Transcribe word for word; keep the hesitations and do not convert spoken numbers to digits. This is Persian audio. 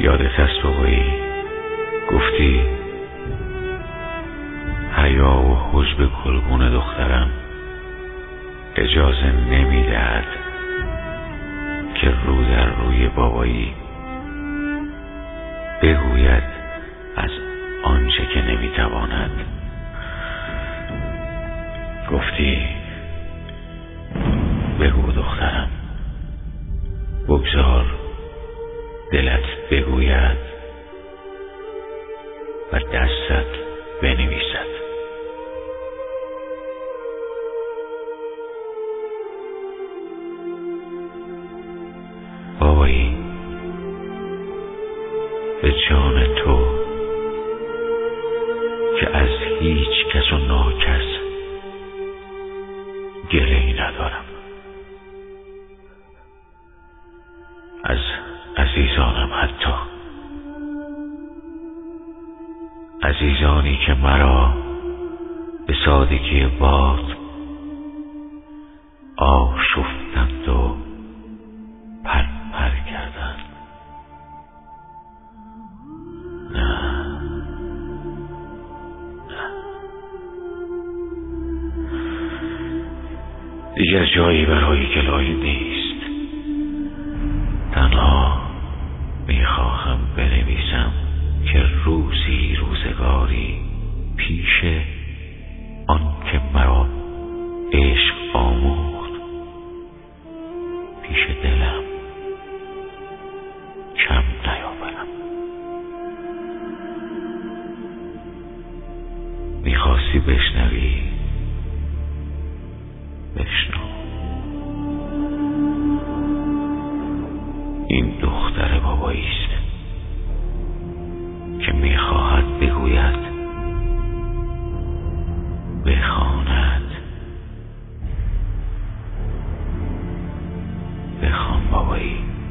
یادت هست بابایی گفتی حیا و حجب گلگون دخترم اجازه نمیدهد که رو در روی بابایی بگوید از آنچه که نمیتواند. گفتی بگو دخترم، بگذار دلت بگوید و دستت بنویسد. بابایی به جان تو که از هیچ کس و ناکس گله‌ای ندارم، از عزیزانم، حتی عزیزانی که مرا به سادگی باد آشفتند و پر پر کردند. نه نه دیگر جایی برای گلایه نیست. تنها میخواهم بنویسم که روزی روزگاری پیش آن که مرا عشق آموخت، پیش دلم کم نیاورم. میخواستی بشنوی، بشنو. این دختر بابایی است که میخواهد بگوید، بخواند. بخوان بابایی.